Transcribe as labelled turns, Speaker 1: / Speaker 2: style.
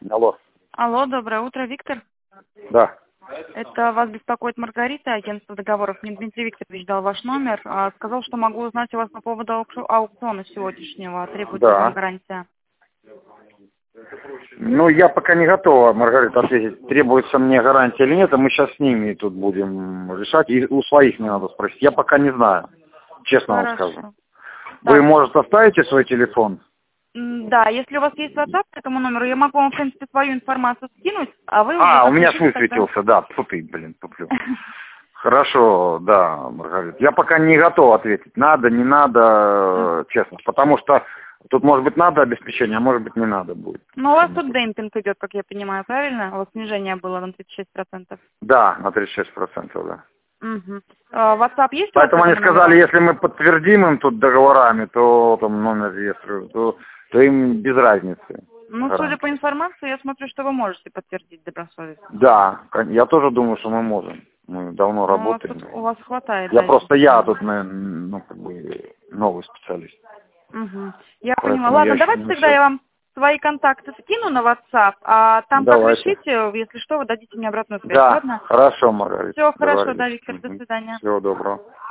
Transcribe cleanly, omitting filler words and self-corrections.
Speaker 1: Алло.
Speaker 2: Алло, доброе утро, Виктор.
Speaker 1: Да.
Speaker 2: Это вас беспокоит Маргарита, агентство договоров. Мне Дмитрий Викторович дал ваш номер. Сказал, что могу узнать у вас по поводу аукциона сегодняшнего. Требуется
Speaker 1: Да.
Speaker 2: вам гарантия.
Speaker 1: Ну, я пока не готова, Маргарита, ответить, требуется мне гарантия или нет, а мы сейчас с ними тут будем решать. И у своих мне надо спросить. Я пока не знаю, честно вам
Speaker 2: Хорошо.
Speaker 1: скажу. Вы,
Speaker 2: Так.
Speaker 1: может, оставите свой телефон?
Speaker 2: Да, если у вас есть WhatsApp к этому номеру, я могу вам, в принципе, свою информацию скинуть, а вы уже...
Speaker 1: У меня
Speaker 2: напишите тогда.
Speaker 1: высветился, да. Фу ты, блин, туплю. Хорошо, да, Маргарита. Я пока не готов ответить, надо, не надо, честно. Потому что тут, может быть, надо обеспечение, а может быть, не надо будет.
Speaker 2: Но у вас тут демпинг идет, как я понимаю, правильно? У вас снижение было на 36%.
Speaker 1: Да, на 36%, да.
Speaker 2: Угу. WhatsApp есть у вас?
Speaker 1: Поэтому
Speaker 2: к
Speaker 1: они
Speaker 2: этому
Speaker 1: сказали,
Speaker 2: номеру?
Speaker 1: если мы подтвердим им тут договорами, то там номер реестра, то им без разницы.
Speaker 2: Ну, судя по информации, я смотрю, что вы можете подтвердить добросовестно.
Speaker 1: Да, я тоже думаю, что мы можем. Мы давно
Speaker 2: Ну,
Speaker 1: работаем.
Speaker 2: у вас хватает.
Speaker 1: Я
Speaker 2: да,
Speaker 1: просто
Speaker 2: естественно.
Speaker 1: тут, ну, как бы, новый специалист.
Speaker 2: Угу. Я поняла.
Speaker 1: Поэтому я
Speaker 2: Ладно,
Speaker 1: еще
Speaker 2: давайте
Speaker 1: не
Speaker 2: тогда
Speaker 1: все.
Speaker 2: я вам свои контакты скину на WhatsApp, а там как
Speaker 1: Давайте.
Speaker 2: решите, если что, вы дадите мне обратную связь.
Speaker 1: Да,
Speaker 2: Ладно?
Speaker 1: хорошо, Маргарита.
Speaker 2: Все хорошо,
Speaker 1: Договорились.
Speaker 2: да, Виктор, до свидания.
Speaker 1: Всего доброго.